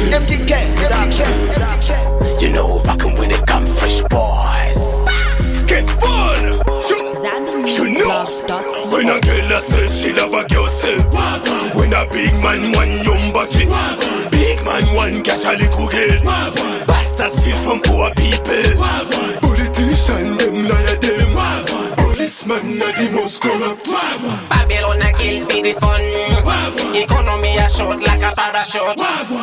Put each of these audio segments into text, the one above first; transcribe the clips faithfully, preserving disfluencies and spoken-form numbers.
M T K, M T K. You know, rockin' with it, come fresh boys. Get fun. You know, when a girl says she love a girl say, when a big man want young body, big man want catch a little girl, bastard steal from poor people, politician them liar them, policeman are the most corrupt. Babylon a kill for the fun, economy a short like a parachute.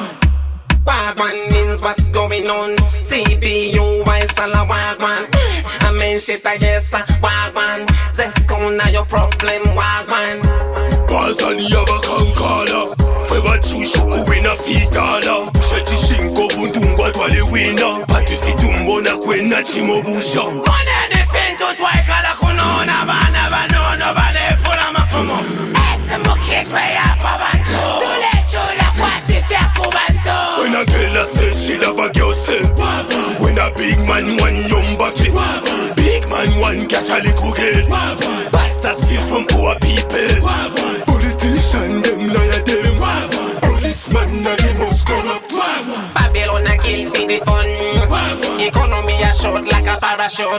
Wagwan means what's going on. C P U, why sala wagwan? I mean shit I guess a wagwan. Zesco na your problem wagwan. Paz and yaba kankala Feba chushuku wina fitala Shachi shinko bundungwa twale wina Patu fitumbo na kwena chimo busha Mone de fintu twaikala kunona Bana banono bale pula mafumo Etse muki kweya pabantu Tule chula kwati fya kubantu. When a girl says she love a girl say When a big man want young body, big man want catch a little girl, bastard steal from poor people, politician them liar them, policeman are the most corrupt. Babylon a kill for the fun, economy a short like a parachute.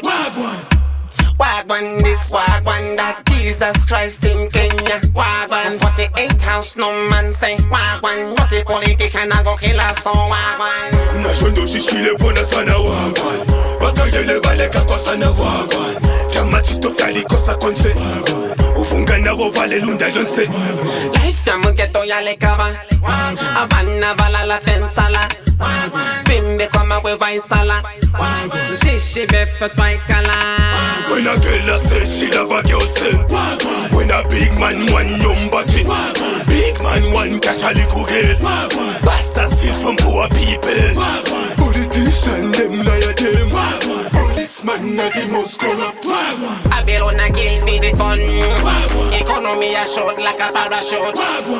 Wagwan this, wagwan that, Jesus Christ in Kenya. Wagwan forty-eight house, no man say wagwan. What the politician a go kill us, so wagwan. Nashondo shishile pona sana wagwan, bakayele vale kakosa na wagwan. Fiamma chito fiali kosa konse ufunga nabo vale lunda jonse. Life ya mugeto ya lekaba, abana vala la fensala, bimbe kama we vaisala, shishi befe twaikala. When a girl says she love a girl say, when a big man want young body, big man want catch a little girl, bastard steal from poor people, politician them liar them, policeman are the most corrupt. Babylon a kill for the fun, economy a short like a parachute.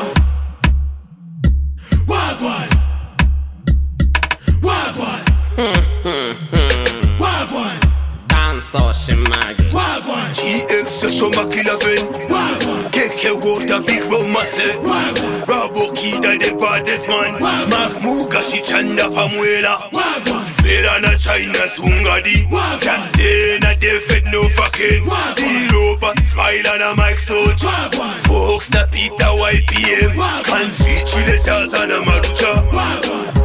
Wagwan, wagwan, wagwan, dance or shimagi. wagwan. G X Shoma Kilaven, wagwan. Keke water big romance, wagwan. Rabo Kida the baddest man, Mahmuga Shichanda Pamuela, wagwan. Fera na China Sungadi, just day na defet no fucking. Zero smile and a mic soach, Folks na Peter Y P M, Country Chile Chaza na Marucha.